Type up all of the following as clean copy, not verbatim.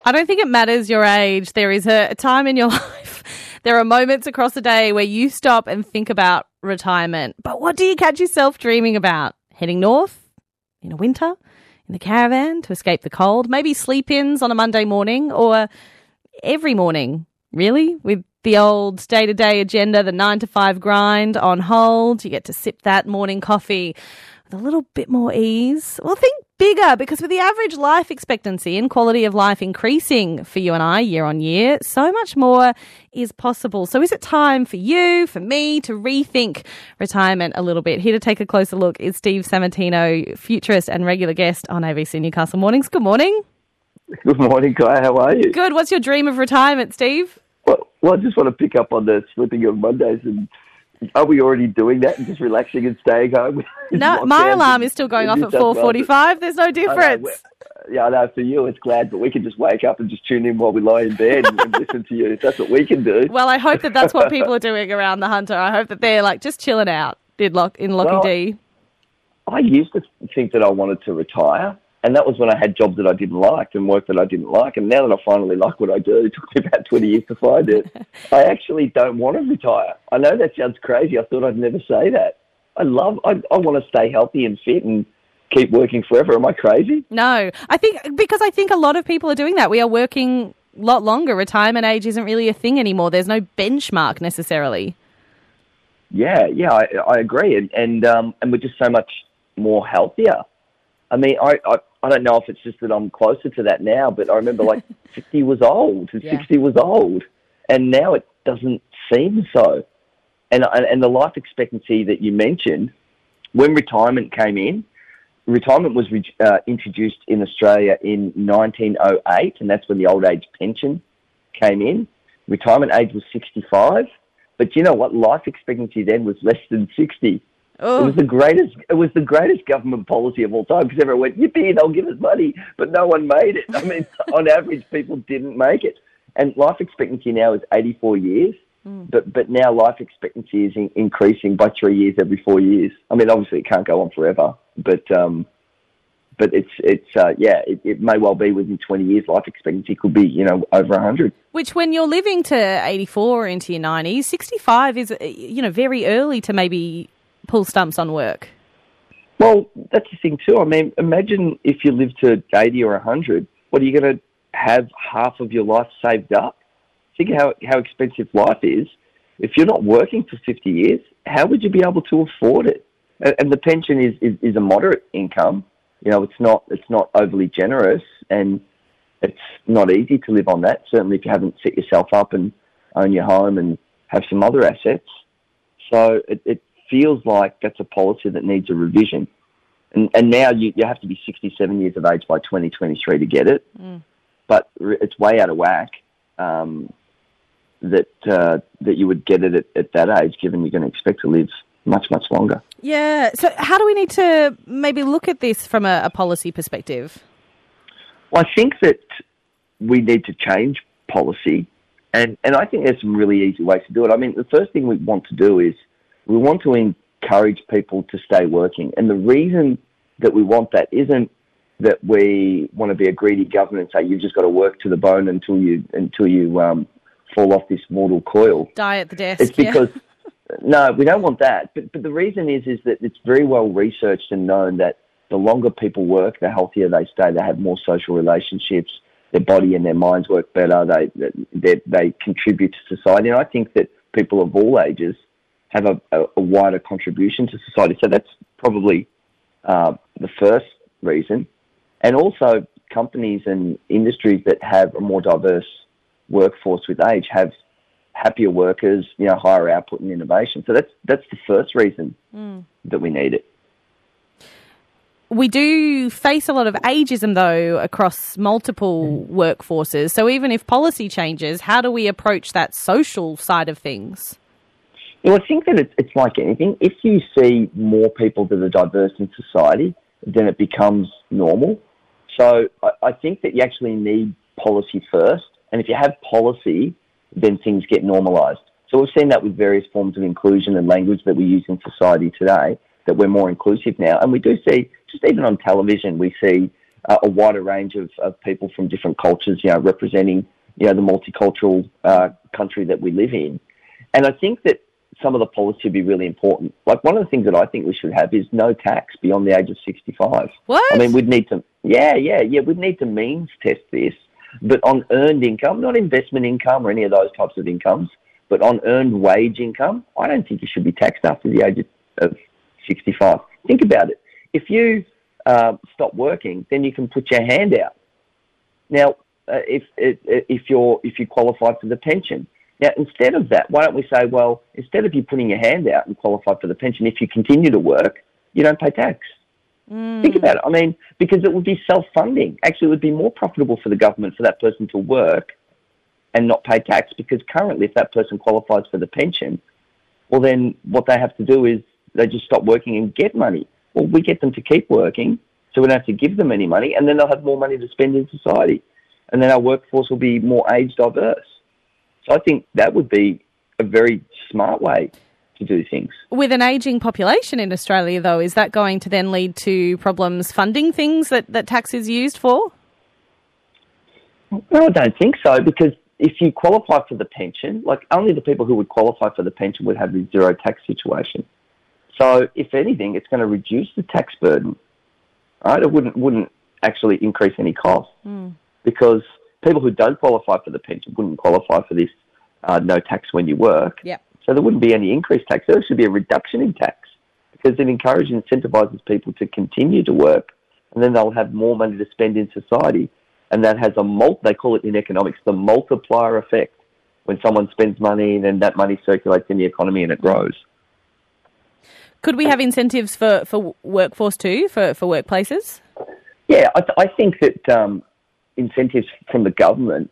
I don't think it matters your age. There is a time in your life. There are moments across the day where you stop and think about retirement. But what do you catch yourself dreaming about? Heading north in the winter, in the caravan to escape the cold, maybe sleep-ins on a Monday morning or every morning, really, with the old day-to-day agenda, the 9 to 5 grind on hold. You get to sip that morning coffee with a little bit more ease. Well, think bigger, because with the average life expectancy and quality of life increasing for you and I year on year, so much more is possible. So is it time for you, for me, to rethink retirement a little bit? Here to take a closer look is Steve Sammartino, futurist and regular guest on ABC Newcastle Mornings. Good morning. Good morning, Kai. How are you? Good. What's your dream of retirement, Steve? Well, I just want to pick up on the sleeping on Mondays. And are we already doing that and just relaxing and staying home? No, my alarm is still going off at 4:45. There's no difference. I know for you it's glad, but we can just wake up and just tune in while we lie in bed and listen to you. That's what we can do. Well, I hope that that's what people are doing around the Hunter. I hope that they're just chilling out in Lockie D. I used to think that I wanted to retire. And that was when I had jobs that I didn't like and work that I didn't like. And now that I finally like what I do, it took me about 20 years to find it. I actually don't want to retire. I know that sounds crazy. I thought I'd never say that. I want to stay healthy and fit and keep working forever. Am I crazy? No. I think a lot of people are doing that. We are working a lot longer. Retirement age isn't really a thing anymore. There's no benchmark necessarily. Yeah, I agree. And we're just so much more healthier. I mean, I don't know if it's just that I'm closer to that now, but I remember 50 was old and 60 was old, and now it doesn't seem so. And the life expectancy that you mentioned, when retirement came in, retirement was introduced in Australia in 1908, and that's when the old age pension came in. Retirement age was 65, but you know what? Life expectancy then was less than 60. Oh. It was the greatest government policy of all time, because everyone went, yippee, they'll give us money, but no one made it. I mean, on average, people didn't make it. And life expectancy now is 84 years, but now life expectancy is increasing by 3 years every 4 years. I mean, obviously it can't go on forever, but it may well be within 20 years, life expectancy could be, over 100. Which, when you're living to 84 into your 90s, 65 is, very early to maybe pull stumps on work. Well, that's the thing too. I mean, imagine if you live to 80 or 100, what are you going to have half of your life saved up? Think how expensive life is. If you're not working for 50 years, how would you be able to afford it? And the pension is a moderate income. It's not overly generous, and it's not easy to live on that, certainly if you haven't set yourself up and own your home and have some other assets. So it feels like that's a policy that needs a revision. And now you have to be 67 years of age by 2023 to get it. But it's way out of whack that you would get it at that age, given you're going to expect to live much, much longer. Yeah. So how do we need to maybe look at this from a policy perspective? Well, I think that we need to change policy. And I think there's some really easy ways to do it. I mean, the first thing we want to do is we want to encourage people to stay working. And the reason that we want that isn't that we want to be a greedy government and say you've just got to work to the bone until you fall off this mortal coil. Die at the desk. It's because, no, we don't want that. But the reason is that it's very well researched and known that the longer people work, the healthier they stay. They have more social relationships. Their body and their minds work better. They contribute to society. And I think that people of all ages have a wider contribution to society. So that's probably the first reason. And also companies and industries that have a more diverse workforce with age have happier workers, higher output and innovation. So that's the first reason that we need it. We do face a lot of ageism, though, across multiple workforces. So even if policy changes, how do we approach that social side of things? Well, I think that it's like anything. If you see more people that are diverse in society, then it becomes normal. So I think that you actually need policy first. And if you have policy, then things get normalised. So we've seen that with various forms of inclusion and language that we use in society today, that we're more inclusive now. And we do see, just even on television, we see a wider range of people from different cultures, representing, the multicultural country that we live in. And I think that some of the policy would be really important. Like, one of the things that I think we should have is no tax beyond the age of 65. What? I mean, we'd need to, we'd need to means test this, but on earned income, not investment income or any of those types of incomes, but on earned wage income, I don't think you should be taxed after the age of 65. Think about it. If you stop working, then you can put your hand out. Now, if you qualify for the pension. Now, instead of that, why don't we say, well, instead of you putting your hand out and qualify for the pension, if you continue to work, you don't pay tax. Think about it. I mean, because it would be self-funding. Actually, it would be more profitable for the government for that person to work and not pay tax, because currently if that person qualifies for the pension, well, then what they have to do is they just stop working and get money. Well, we get them to keep working, so we don't have to give them any money, and then they'll have more money to spend in society. And then our workforce will be more age diverse. So I think that would be a very smart way to do things. With an ageing population in Australia, though, is that going to then lead to problems funding things that tax is used for? No, I don't think so, because if you qualify for the pension, like, only the people who would qualify for the pension would have the zero tax situation. So if anything, it's going to reduce the tax burden, right? It wouldn't actually increase any cost, because people who don't qualify for the pension wouldn't qualify for this no tax when you work. Yep. So there wouldn't be any increased tax. There should be a reduction in tax, because it encourages and incentivises people to continue to work, and then they'll have more money to spend in society. And that has they call it in economics, the multiplier effect. When someone spends money, then that money circulates in the economy and it grows. Could we have incentives for workforce too, for workplaces? Yeah, I think that incentives from the government,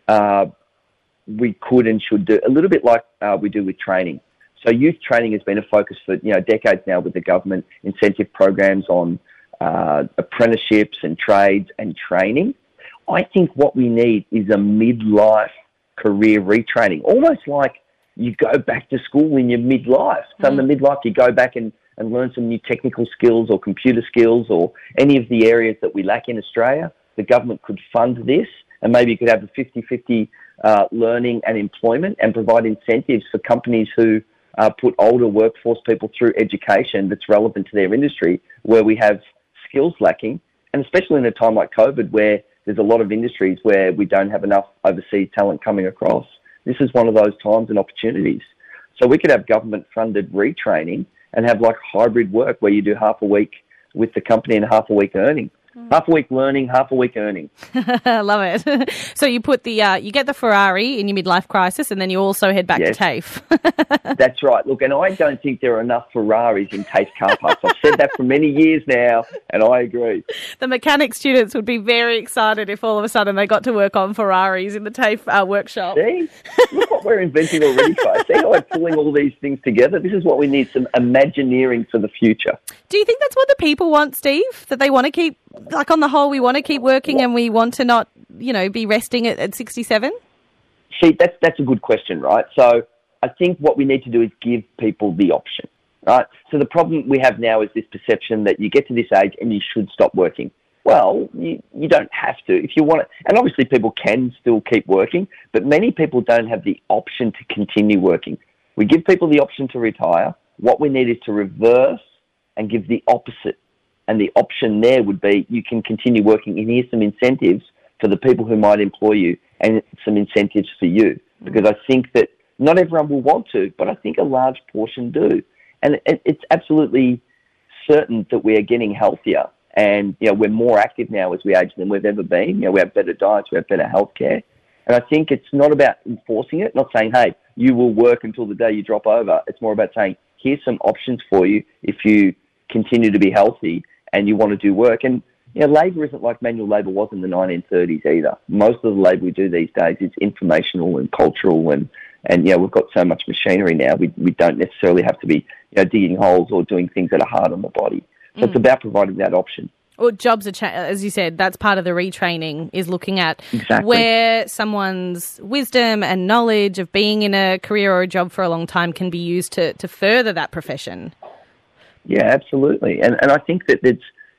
we could and should do a little bit like we do with training. So youth training has been a focus for decades now with the government, incentive programs on apprenticeships and trades and training. I think what we need is a midlife career retraining, almost like you go back to school in your midlife. So in the midlife, you go back and learn some new technical skills or computer skills or any of the areas that we lack in Australia. The government could fund this, and maybe you could have a 50-50 learning and employment, and provide incentives for companies who put older workforce people through education that's relevant to their industry, where we have skills lacking, and especially in a time like COVID where there's a lot of industries where we don't have enough overseas talent coming across. This is one of those times and opportunities. So we could have government-funded retraining and have like hybrid work where you do half a week with the company and half a week earning. Half a week learning, half a week earning. I love it. So you put you get the Ferrari in your midlife crisis, and then you also head back to TAFE. That's right. Look, and I don't think there are enough Ferraris in TAFE car parks. I've said that for many years now, and I agree. The mechanic students would be very excited if all of a sudden they got to work on Ferraris in the TAFE workshop. See? Look what we're inventing already, guys. See how we're pulling all these things together? This is what we need, some Imagineering for the future. Do you think that's what the people want, Steve? That they want to keep, like, on the whole, we want to keep working and we want to not, be resting at 67? See, that's a good question, right? So I think what we need to do is give people the option, right? So the problem we have now is this perception that you get to this age and you should stop working. Well, you don't have to if you want to. And obviously people can still keep working, but many people don't have the option to continue working. We give people the option to retire. What we need is to reverse and give the opposite. And the option there would be you can continue working, and here's some incentives for the people who might employ you and some incentives for you. Because I think that not everyone will want to, but I think a large portion do. And it's absolutely certain that we are getting healthier, and we're more active now as we age than we've ever been. We have better diets, we have better healthcare. And I think it's not about enforcing it, not saying, hey, you will work until the day you drop over. It's more about saying, here's some options for you if you continue to be healthy and you want to do work. And labour isn't like manual labour was in the 1930s either. Most of the labour we do these days is informational and cultural, and we've got so much machinery now. We don't necessarily have to be digging holes or doing things that are hard on the body. So it's about providing that option. Well, jobs are, as you said, that's part of the retraining, is looking at where someone's wisdom and knowledge of being in a career or a job for a long time can be used to further that profession. Yeah, absolutely. And I think that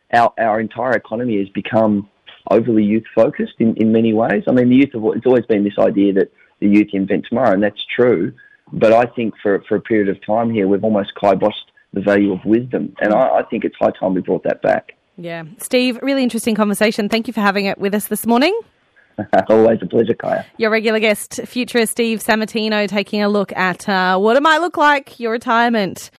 our entire economy has become overly youth focused in many ways. I mean, it's always been this idea that the youth invent tomorrow, and that's true. But I think for a period of time here, we've almost kiboshed the value of wisdom, and I think it's high time we brought that back. Yeah. Steve, really interesting conversation. Thank you for having it with us this morning. Always a pleasure, Kaya. Your regular guest, futurist Steve Sammartino, taking a look at what it might look like, your retirement.